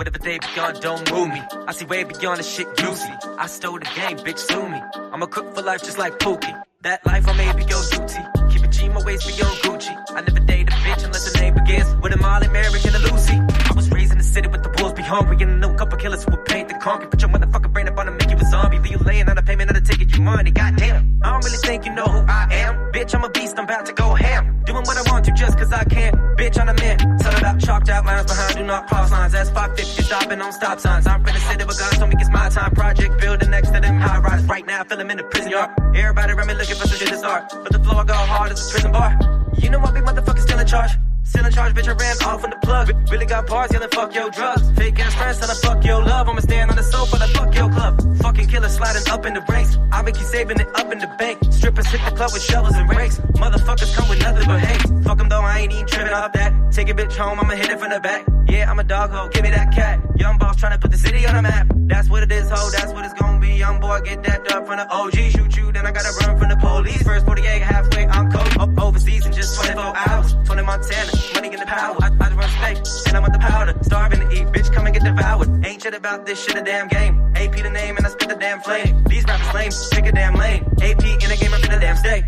whatever they beyond, don't move me. I see way beyond the shit you see. I stole the game, bitch, sue me. I'm a cook for life just like Pookie. That life I made be your duty. Keep a G, my waist be your Gucci. I never date a bitch unless the name begins with a Molly, Mary, and a Lucy. I was raised in the city with the wolves be hungry, and I know a couple killers who would paint the concrete. Put your motherfucking brain up on to make you a zombie. Leave you laying on a payment on a ticket, you money. Goddamn, I don't really think you know who I am. Bitch, I'm a beast, I'm about to go ham. Doing what I want to just cause I can. Bitch, I'm a man. Tell about chalked out lines behind, do not cross lines. That's 550 stopping on stop signs. I'm finna sit there with God, told me it's my time. Project building next to them high rise. Right now, I feel them in the prison yard. Everybody around me looking for some shit to start. But the flow I go hard as a prison bar. You know my big motherfucker still in charge. Still in charge, bitch, I ran off on the plug. Really got bars, yelling fuck your drugs. Fake ass friends telling fuck your love. I'ma stand on the sofa like fuck your club. Fucking killer sliding up in the ranks. I make you saving it up in the bank. Strippers hit the club with shovels and rakes. Motherfuckers come with nothing but hate. Fuck them though, I ain't even tripping off that. Take a bitch home, I'ma hit it from the back. Yeah, I'm a dog ho, give me that cat. Young boss tryna put the city on the map. That's what it is, ho, that's what it's gonna be. Young boy, get that dub from the OG. Shoot you, then I gotta run from the police. First 48, halfway, I'm cold. Up overseas in just 24 hours. 20 Montana, money in the power. I run fake, and I want the powder. Starving to eat, bitch, come and get devoured. Ain't shit about this shit a damn game. AP the name, and I spit the damn flame. These rappers lame, pick a damn lane. AP in the game, I'm in the damn state.